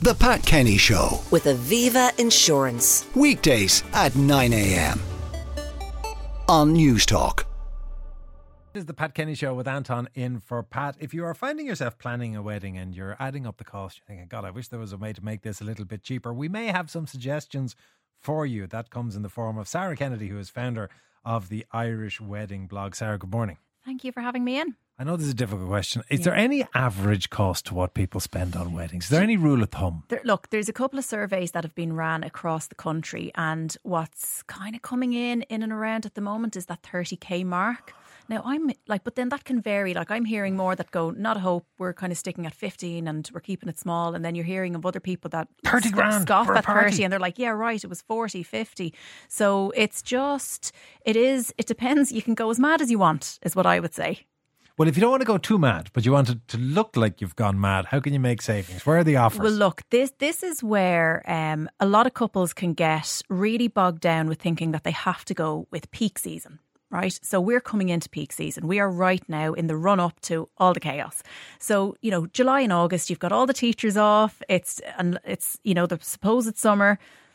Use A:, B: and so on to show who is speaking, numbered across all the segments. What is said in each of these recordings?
A: The Pat Kenny Show
B: with Aviva Insurance.
A: Weekdays at 9 a.m. on News Talk.
C: This is the Pat Kenny Show with Anton in for Pat. If you are finding yourself planning a wedding and you're adding up the cost, you're thinking, God, I wish there was a way to make this a little bit cheaper, we may have some suggestions for you. That comes in the form of Sarah Kennedy, who is founder of the Irish Wedding blog. Sarah, good morning.
D: Thank you for having me in.
C: I know this is a difficult question. Is there any average cost to what people spend on weddings? Is there any rule of thumb?
D: Look, there's a couple of surveys that have been ran across the country, and what's kind of coming in and around at the moment is that 30k mark. Now, but then that can vary. Like, I'm hearing more that go, not a hope, we're kind of sticking at 15 and we're keeping it small. And then you're hearing of other people that
C: 30 grand
D: scoff
C: for a
D: at
C: party.
D: 30 and they're like, yeah, right, it was 40, 50. So it depends. You can go as mad as you want, is what I would say.
C: Well, if you don't want to go too mad, but you want it to look like you've gone mad, how can you make savings? Where are the offers?
D: Well, look, this is where a lot of couples can get really bogged down with thinking that they have to go with peak season. Right. So we're coming into peak season. We are right now in the run up to all the chaos. So, July and August, you've got all the teachers off. It's the supposed summer.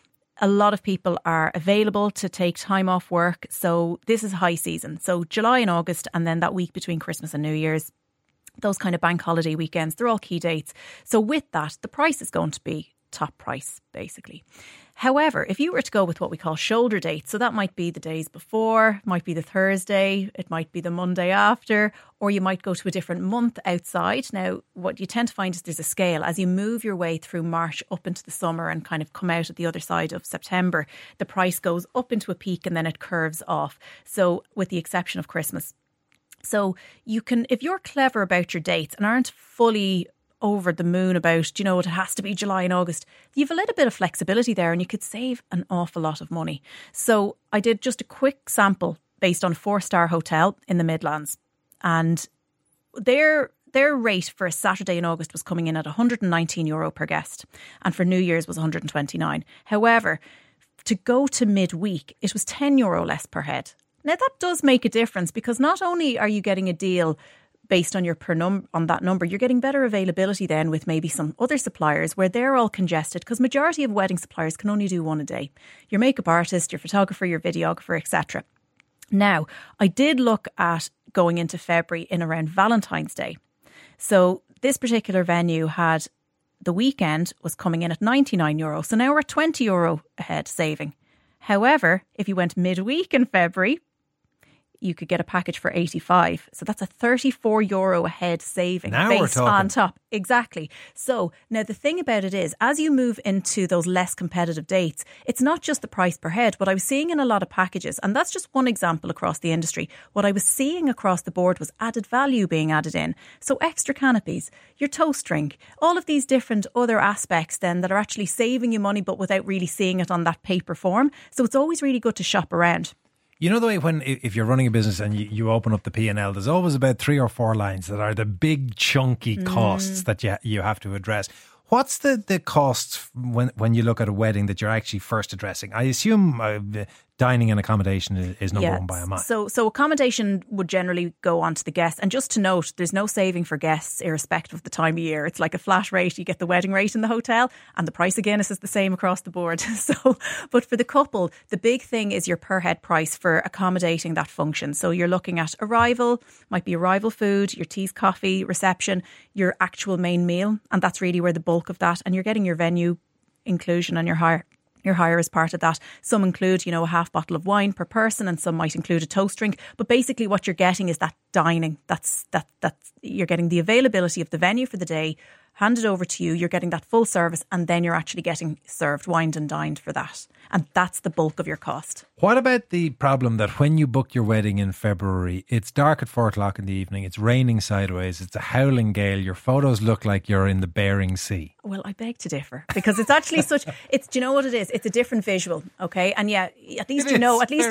D: A lot of people are available to take time off work. So this is high season. So July and August, and then that week between Christmas and New Year's, those kind of bank holiday weekends, they're all key dates. So with that, the price is going to be top price, basically. However, if you were to go with what we call shoulder dates, so that might be the days before, might be the Thursday, it might be the Monday after, or you might go to a different month outside. Now, what you tend to find is there's a scale. As you move your way through March up into the summer and kind of come out at the other side of September, the price goes up into a peak and then it curves off. So with the exception of Christmas. So you can, if you're clever about your dates and aren't fully over the moon about, it has to be July and August, you've a little bit of flexibility there and you could save an awful lot of money. So I did just a quick sample based on a 4-star hotel in the Midlands, and their rate for a Saturday in August was coming in at €119 per guest, and for New Year's was €129. However, to go to midweek, it was €10 less per head. Now that does make a difference, because not only are you getting a deal based on your on that number, you're getting better availability then with maybe some other suppliers where they're all congested, because majority of wedding suppliers can only do one a day. Your makeup artist, your photographer, your videographer, etc. Now, I did look at going into February in around Valentine's Day. So this particular venue had the weekend was coming in at €99. So now we're at €20 ahead saving. However, if you went midweek in February, you could get a package for 85. So that's a €34 a head saving
C: now
D: based
C: we're talking
D: on top. Exactly. So now the thing about it is, as you move into those less competitive dates, it's not just the price per head. What I was seeing in a lot of packages, and that's just one example across the industry, what I was seeing across the board was added value being added in. So extra canopies, your toast drink, all of these different other aspects then that are actually saving you money, but without really seeing it on that paper form. So it's always really good to shop around.
C: You know the way if you're running a business and you open up the P&L, there's always about 3 or 4 lines that are the big chunky costs that you have to address. What's the costs when you look at a wedding that you're actually first addressing? I assume dining and accommodation is number one by a mile.
D: So accommodation would generally go on to the guests. And just to note, there's no saving for guests irrespective of the time of year. It's like a flat rate. You get the wedding rate in the hotel and the price of Guinness is the same across the board. But for the couple, the big thing is your per head price for accommodating that function. So you're looking at arrival, might be arrival food, your teas, coffee, reception, your actual main meal. And that's really where the bulk of that, and you're getting your venue inclusion and your hire as part of that. Some include, a half bottle of wine per person, and some might include a toast drink. But basically what you're getting is that dining. That's you're getting the availability of the venue for the day handed over to you. You're getting that full service, and then you're actually getting served, wined and dined for that. And that's the bulk of your cost.
C: What about the problem that when you book your wedding in February, it's dark at 4 o'clock in the evening, it's raining sideways, it's a howling gale, your photos look like you're in the Bering Sea?
D: Well, I beg to differ, because it's actually do you know what it is? It's a different visual, okay? And yeah, at least you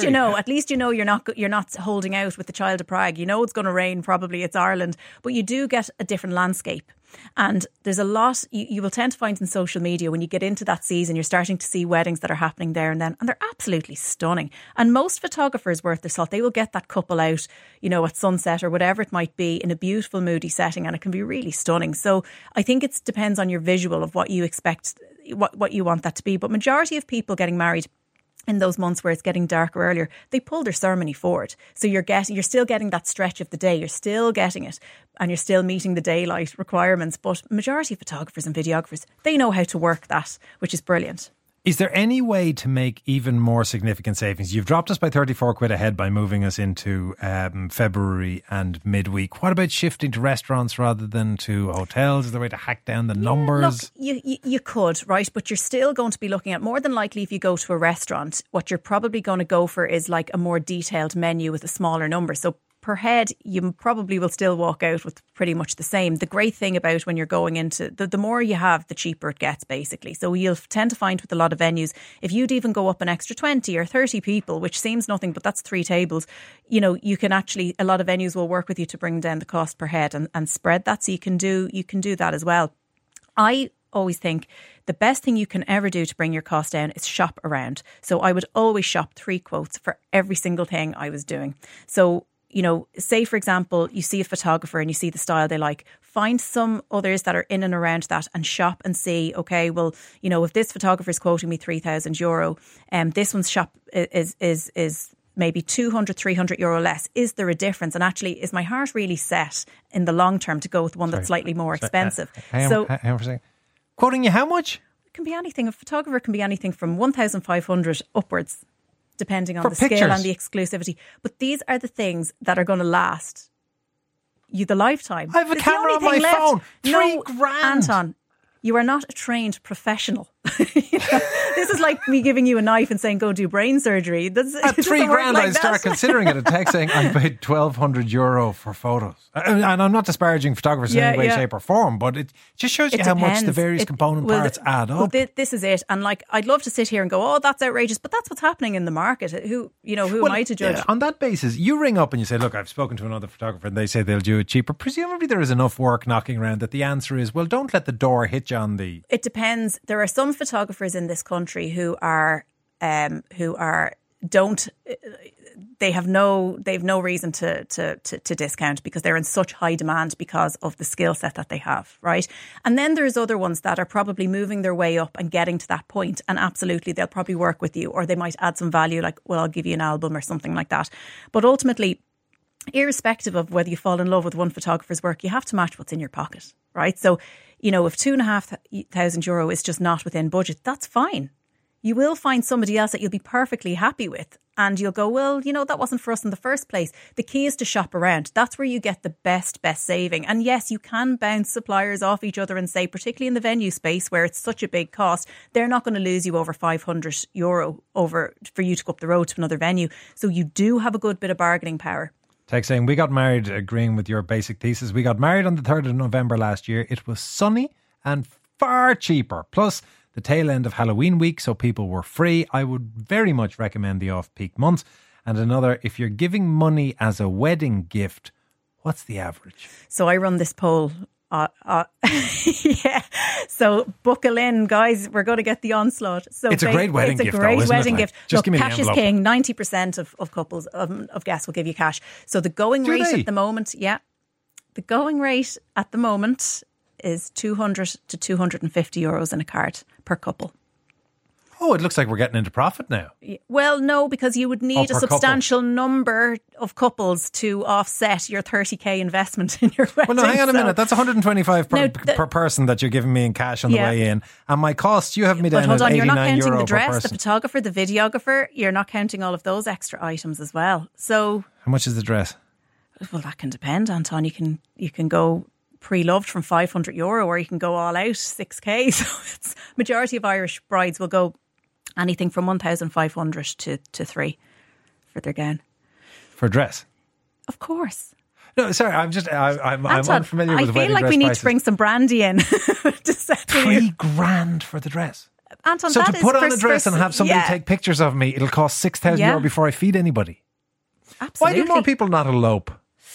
D: know you're not holding out with the Child of Prague. You know it's going to rain, probably it's Ireland, but you do get a different landscape. And there's a lot you will tend to find in social media when you get into that season, you're starting to see weddings that are happening there and then, and they're absolutely stunning. And most photographers worth their salt, they will get that couple out, at sunset or whatever it might be in a beautiful moody setting, and it can be really stunning. So I think it depends on your visual of what you expect, what you want that to be. But majority of people getting married in those months where it's getting darker earlier, they pull their ceremony forward. So you're still getting that stretch of the day. You're still getting it, and you're still meeting the daylight requirements. But majority of photographers and videographers, they know how to work that, which is brilliant.
C: Is there any way to make even more significant savings? You've dropped us by 34 quid ahead by moving us into February and midweek. What about shifting to restaurants rather than to hotels? Is there a way to hack down the numbers?
D: Look, you could, right? But you're still going to be looking at, more than likely, if you go to a restaurant, what you're probably going to go for is like a more detailed menu with a smaller number. So per head, you probably will still walk out with pretty much the same. The great thing about when you're going into, the more you have, the cheaper it gets, basically. So you'll tend to find with a lot of venues, if you'd even go up an extra 20 or 30 people, which seems nothing, but that's 3 tables, you can actually, a lot of venues will work with you to bring down the cost per head and spread that. So you can do that as well. I always think the best thing you can ever do to bring your cost down is shop around. So I would always shop 3 quotes for every single thing I was doing. So say, for example, you see a photographer and you see the style they like, find some others that are in and around that and shop and see, okay, well, if this photographer is quoting me €3,000, this one's shop is maybe 200, 300 euro less. Is there a difference? And actually, is my heart really set in the long term to go with one that's slightly more expensive?
C: Hang on for a second. Quoting you how much?
D: It can be anything. A photographer can be anything from 1,500 upwards, depending on the
C: pictures.
D: scale and the exclusivity. But these are the things that are going to last you the lifetime.
C: I have a camera on my phone. $3,000.
D: Anton, you are not a trained professional. This is like me giving you a knife and saying, go do brain surgery. At
C: $3,000, I'd start considering it. A text saying I paid €1,200 for photos. And I'm not disparaging photographers in any way, shape or form, but it just shows you how much the various component parts add up.
D: Well, this is it. And I'd love to sit here and go, oh, that's outrageous, but that's what's happening in the market. Who am I to judge?
C: On that basis, you ring up and you say, look, I've spoken to another photographer and they say they'll do it cheaper. Presumably there is enough work knocking around that the answer is, well, don't let the door hit you on the...
D: It depends. There are some photographers in this country who have no reason to discount because they're in such high demand because of the skill set that they have, right? And then there's other ones that are probably moving their way up and getting to that point, and absolutely they'll probably work with you, or they might add some value, like, well, I'll give you an album or something like that. But ultimately, irrespective of whether you fall in love with one photographer's work, you have to match what's in your pocket, right? So, if €2,500 is just not within budget, that's fine. You will find somebody else that you'll be perfectly happy with, and you'll go, well, that wasn't for us in the first place. The key is to shop around. That's where you get the best saving. And yes, you can bounce suppliers off each other and say, particularly in the venue space where it's such a big cost, they're not going to lose you over €500 for you to go up the road to another venue. So you do have a good bit of bargaining power.
C: Text saying, we got married, agreeing with your basic thesis. We got married on the 3rd of November last year. It was sunny and far cheaper. Plus the tail end of Halloween week, so people were free. I would very much recommend the off-peak months. And another, if you're giving money as a wedding gift, what's the average?
D: So I run this poll. Yeah. So buckle in, guys. We're going to get the onslaught. So
C: it's a great wedding gift. It's a great wedding gift.
D: Look, cash is king. 90% of couples of guests will give you cash. So the going rate at the moment, the going rate at the moment is €200 to €250 in a card per couple.
C: Oh, it looks like we're getting into profit now.
D: Well, no, because you would need a substantial number of couples to offset your 30k investment in your wedding.
C: Well, no, hang on a minute. That's 125 per person that you're giving me in cash on the way in. And my cost, you have me down at €89 per person.
D: You're not counting the dress, the photographer, the videographer. You're not counting all of those extra items as well. So,
C: how much is the dress?
D: Well, that can depend, Anton. You can go pre-loved from €500, or you can go all out 6k. So it's majority of Irish brides will go anything from 1,500 to 3 for their gown.
C: For a dress?
D: Of course.
C: No, sorry, I'm unfamiliar with wedding dress prices.
D: I feel like we need to bring some brandy in.
C: $3,000 for the dress.
D: Anton,
C: so to put on a dress and have somebody take pictures of me, it'll cost €6,000 before I feed anybody.
D: Absolutely.
C: Why do more people not elope?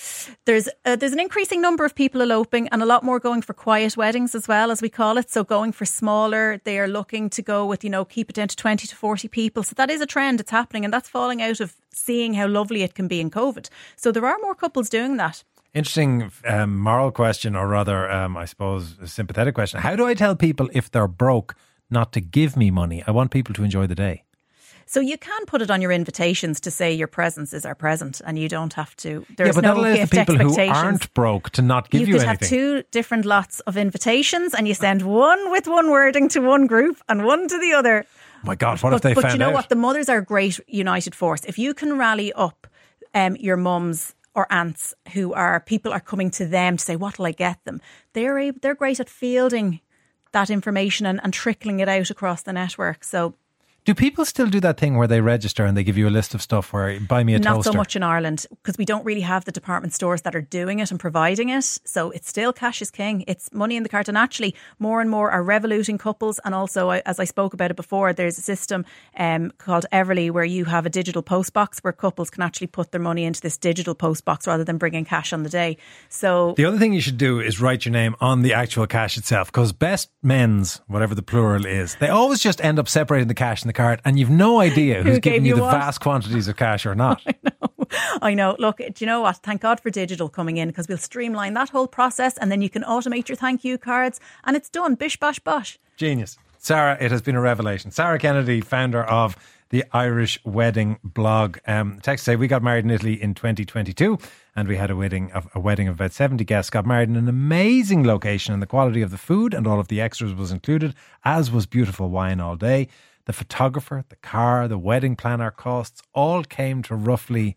D: There's an increasing number of people eloping and a lot more going for quiet weddings as well, as we call it. So going for smaller, they are looking to go with, keep it down to 20 to 40 people. So that is a trend that's happening, and that's falling out of seeing how lovely it can be in COVID. So there are more couples doing that.
C: Interesting moral question, or rather, I suppose, a sympathetic question. How do I tell people if they're broke not to give me money? I want people to enjoy the day.
D: So you can put it on your invitations to say your presence is our present, and you don't have to. There's
C: but
D: no
C: that allows
D: gift
C: the people
D: expectations.
C: who aren't broke to not give you anything.
D: You could have 2 different lots of invitations, and you send one with one wording to one group and one to the other.
C: Oh my God, what if they found out?
D: But you know what? The mothers are a great united force. If you can rally up your mums or aunts people are coming to them to say, what will I get them? They're great at fielding that information and trickling it out across the network. So,
C: do people still do that thing where they register and they give you a list of stuff where buy me a toaster?
D: Not so much in Ireland, because we don't really have the department stores that are doing it and providing it. So it's still cash is king. It's money in the cart. And actually, more and more are revoluting couples. And also, as I spoke about it before, there's a system called Everly where you have a digital post box where couples can actually put their money into this digital post box rather than bringing cash on the day. So
C: the other thing you should do is write your name on the actual cash itself, because best men's, whatever the plural is, they always just end up separating the cash in the card, and you've no idea who's giving you the vast quantities of cash or not.
D: I know. Look, do you know what? Thank God for digital coming in, because we'll streamline that whole process, and then you can automate your thank you cards, and it's done. Bish, bash, bosh.
C: Genius. Sarah, it has been a revelation. Sarah Kennedy, founder of the Irish Wedding blog. Text say, we got married in Italy in 2022 and we had a wedding of about 70 guests. Got married in an amazing location, and the quality of the food and all of the extras was included, as was beautiful wine all day. The photographer, the car, the wedding planner costs all came to roughly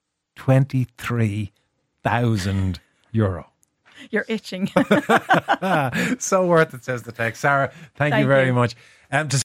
C: €23,000.
D: You're itching.
C: So worth it, says the text. Sarah, thank you very much.